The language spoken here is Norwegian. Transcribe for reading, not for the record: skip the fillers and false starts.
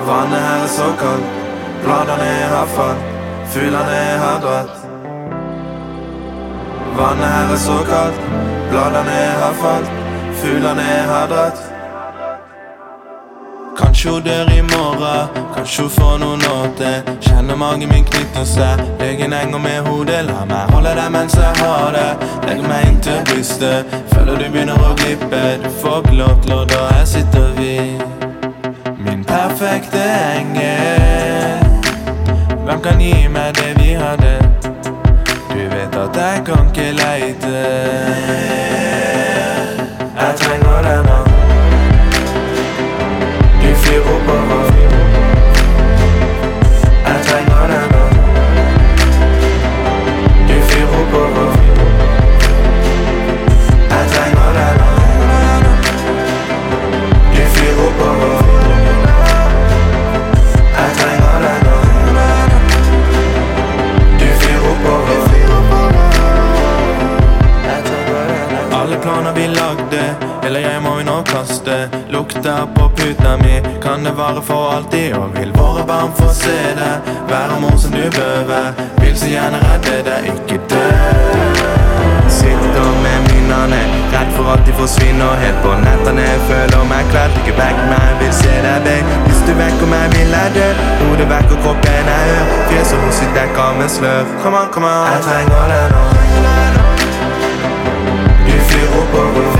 Vannet her er så kaldt, bladene har falt, fuglene har dratt. Vannet her er så kaldt, bladene har falt, fuglene har dratt. Kanskje hun dør i morgen, kanskje hun får noen år til. Kjenner magen min knytter seg, legen henger med hodet. La meg holde deg mens jeg har det, legger meg inn til brystet. Føler du begynner å glippe, du får ikke lov til, og da her sitter vi. Min perfekte engel, hvem kan gi meg det vi hadde? Du vet at jeg kan ikke leite. Jeg trenger deg nå. Du flyr oppover. Jeg trenger deg nå. Du flyr oppover. Jeg trenger deg nå. Du flyr oppover. Jeg trenger deg nå. Du flyr oppover. Jeg trenger deg nå. Alle planer vi lagde, eller jeg må jo nå kaste. Lukter på puta mi, kan det vare for alltid. Og vil våre barn få se det, være mor som du bør være. Vil så gjerne redde deg, ikke dø. Sitter med minnene, redd for at de forsvinner helt på nettene. Føler meg kveld, ikke vekk meg, vil se deg vekk. Hvis du vekker meg, vil jeg dø. Hodet vekker kroppen jeg hør, fjeset hos sitt dekka med slør. Come on, come on. Jeg trenger deg nå. Du flyr oppover.